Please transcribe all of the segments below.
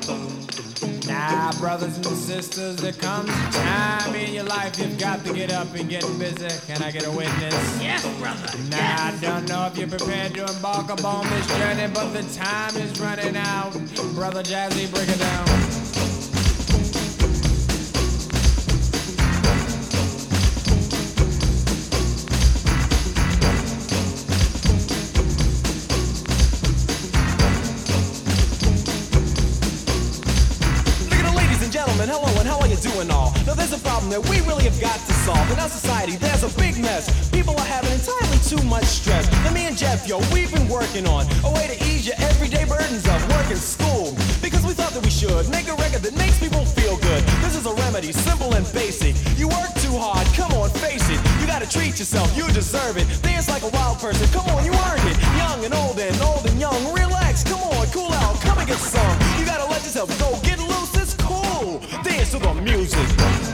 Now, brothers and sisters, there comes a time in your life you've got to get up and get busy. Can I get a witness? Yes, brother. Now, I don't know if you're prepared to embark upon this journey, but the time is running out. Brother Jazzy, break it down. Hello and how are you doing all? Now there's a problem that we really have got to solve. In our society there's a big mess. People are having entirely too much stress. Now me and Jeff, yo, we've been working on a way to ease your everyday burdens of work and school. Because we thought that we should make a record that makes people feel good. This is a remedy, simple and basic. You work too hard, come on, face it. You gotta treat yourself, you deserve it. Dance like a wild person, come on, you earned it. Young and old and young, relax, come on, cool out, come and get some. You gotta let yourself go, get loose, it's cool. Dance to the music.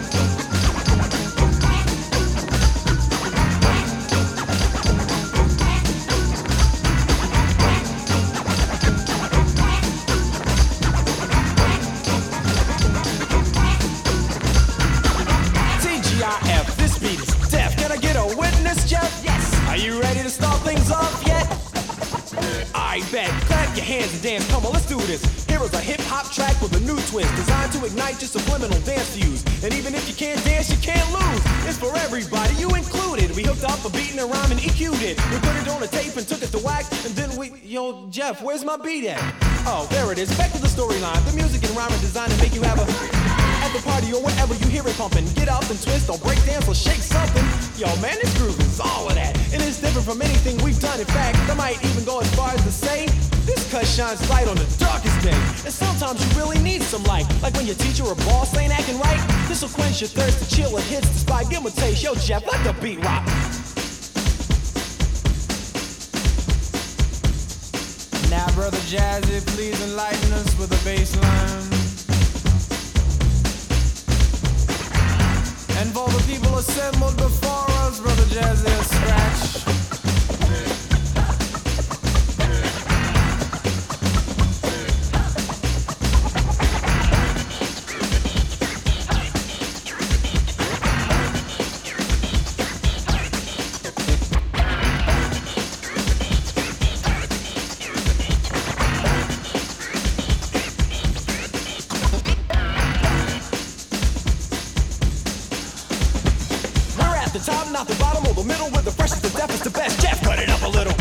TGIF, this beat is deaf. Can I get a witness, Jeff? Yes. Are you ready to start things off yet? I bet. Clap your hands and dance. Come on, let's do this. Here is a hip-hop track with a new twist, designed to ignite your subliminal dance views. And even if you can't dance, you can't lose. It's for everybody, you included. We hooked up a beat and a rhyme and EQ'd it. We put it on a tape and took it to wax, and then yo, Jeff, where's my beat at? Oh, there it is. Back to the storyline. The music and rhyme are designed to make you have a... At the party or wherever you hear it pumping, get up and twist or break dance or shake something. Yo, man, this groove is all of that. And it's different from anything we've done. In fact, I might even go as far as to say this cut shines light on the darkest day. And sometimes you really need some light, like when your teacher or boss ain't acting right. This will quench your thirst to chill. It hits the spot. Give 'em a taste. Yo, Jeff, let the beat rock. Now, Brother Jazzy, please enlighten us with a bass line. And for the people assembled before us, Brother Jazzy, a scratch. The top, not the bottom, or the middle, with the freshest, the deafest, the best. Jeff, cut it up a little.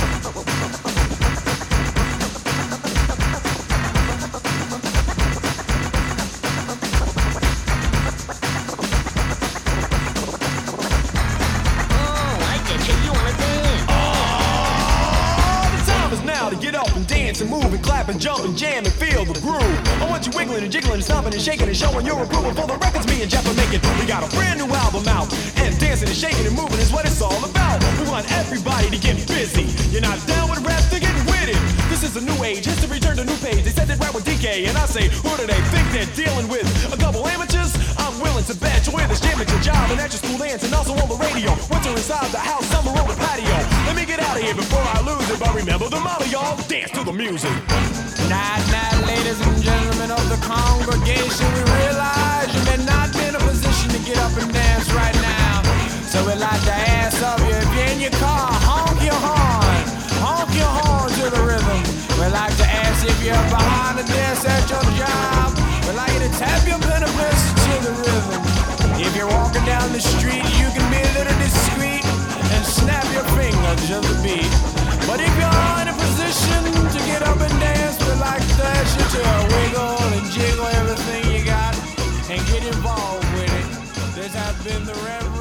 To get up and dance and move and clap and jump and jam and feel the groove. I want you wiggling and jiggling and stomping and shaking and showing your approval for the records me and Jeff are making. We got a brand new album out, and dancing and shaking and moving is what it's all about. We want everybody to get busy. You're not down with rap, then get with it. This is a new age, history turned a new page. They said they'd rap with DK, and I say, who do they think they're dealing with? A couple amateurs? I'm willing to bet you'll wear this jam at your job and at your school dance and also on the radio. Winter inside the house, summer on the patio. Let me get out of here before I lose it, but remember the motto, y'all. Dance to the music. Now, ladies and gentlemen of the congregation, we realize you may not be in a position to get up and dance right now. So we'd like to ask of you, if you're in your car, honk your horn to the rhythm. We'd like to ask if you're behind the desk at your job. We'd like you to tap your benefits to the rhythm. If you're walking down the street, you can be a little discreet and snap your finger to the beat. But if you're in a position to get up and dance, we'd like to ask you to wiggle and jiggle everything you got and get involved with it. This has been the Reverend